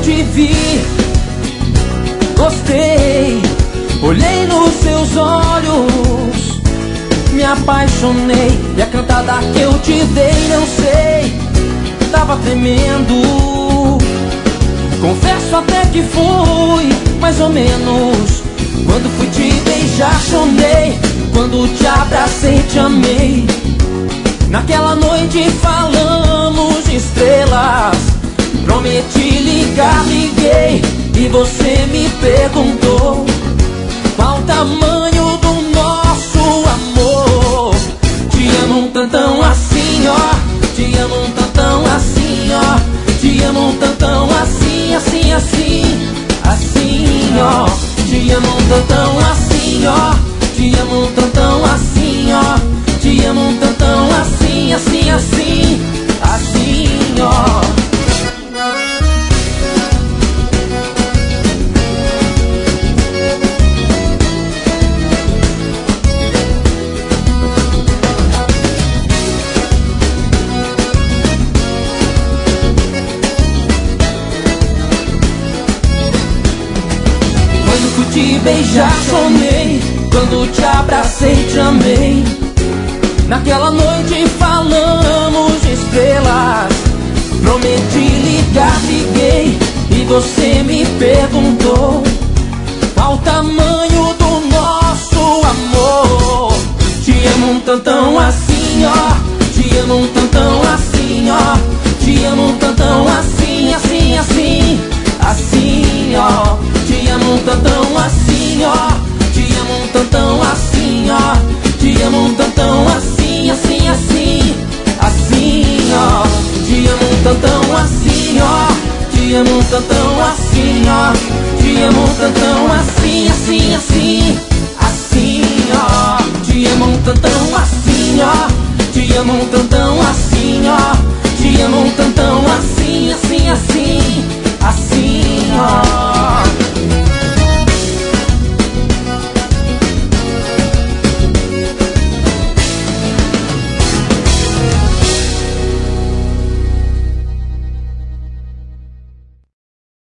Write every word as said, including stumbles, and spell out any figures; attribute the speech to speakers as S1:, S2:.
S1: te vi, gostei. Olhei nos seus olhos, me apaixonei. E a cantada que eu te dei, não sei, tava tremendo. Confesso até que foi mais ou menos. Quando fui te beijar, chorei. Quando te abracei, te amei. Naquela noite falamos de estrelas. Prometi ligar, liguei, e você me perguntou qual o tamanho do nosso amor. Te amo um tantão assim, ó. Te amo um tantão assim, ó. Te amo um tantão assim, assim, assim, assim, ó. Te amo um tantão assim, ó. Te amo um tantão assim, ó. Te amo um tantão assim, assim, assim, assim, ó. Te beijar, chorei. Quando te abracei, te amei. Naquela noite falamos de estrelas. Prometi ligar, liguei, e você me perguntou qual o tamanho do nosso amor. Te amo um tantão assim, ó. Te amo um tantão assim, ó. Te amo um tantão assim, assim, assim, assim, ó. Te amo um tantão assim, ó. Te amo um tantão assim, ó. Te amo um tantão assim, assim, assim, assim, ó. Te amo um tantão assim, ó. Te amo um tantão assim, ó. Te amo um tantão assim, assim, assim.